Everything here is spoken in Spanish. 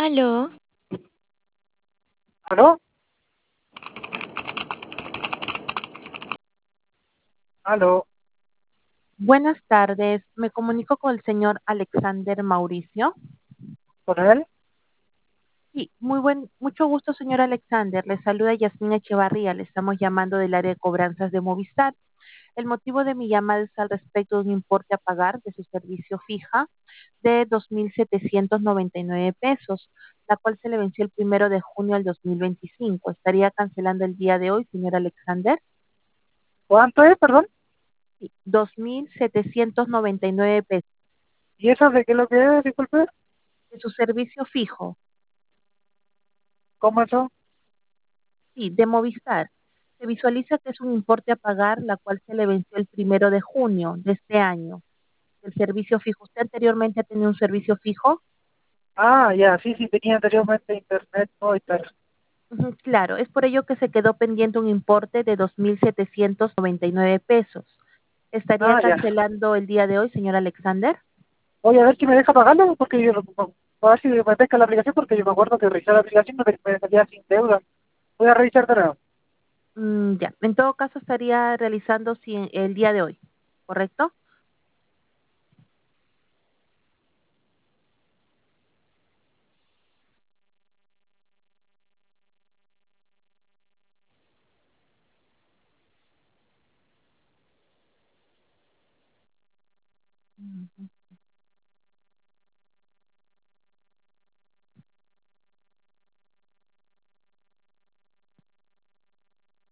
Aló, ¿Aló? ¿Aló? Buenas tardes, me comunico con el señor Alexander Mauricio. ¿Con él? Sí, mucho gusto, señor Alexander. Le saluda Yasmina Echevarría. Le estamos llamando del área de cobranzas de Movistar. El motivo de mi llamada es al respecto de un importe a pagar de su servicio fija de 2.799 pesos, la cual se le venció el 1 de junio del 2025. ¿Estaría cancelando el día de hoy, señor Alexander? ¿Cuánto es, perdón? Sí, 2.799 pesos ¿Y eso de qué es lo que es, disculpe? de su servicio fijo. ¿Cómo eso? Sí, de Movistar. Se visualiza que es un importe a pagar, la cual se le venció el 1 de junio de este año. El servicio fijo. ¿Usted anteriormente ha tenido un servicio fijo? Ah, ya, sí, sí, tenía anteriormente internet, no y tal. Ujú, claro, es por ello que se quedó pendiente un importe de 2.799 pesos. ¿Estaría Ah, ya. cancelando el día de hoy, señor Alexander? Voy a ver si me deja pagarlo, porque yo, a ver si me pesca la aplicación, porque yo me acuerdo que revisar la aplicación me salía sin deuda. Voy a revisar de nuevo. Ya, en todo caso estaría realizando el día de hoy, ¿correcto? Ujú.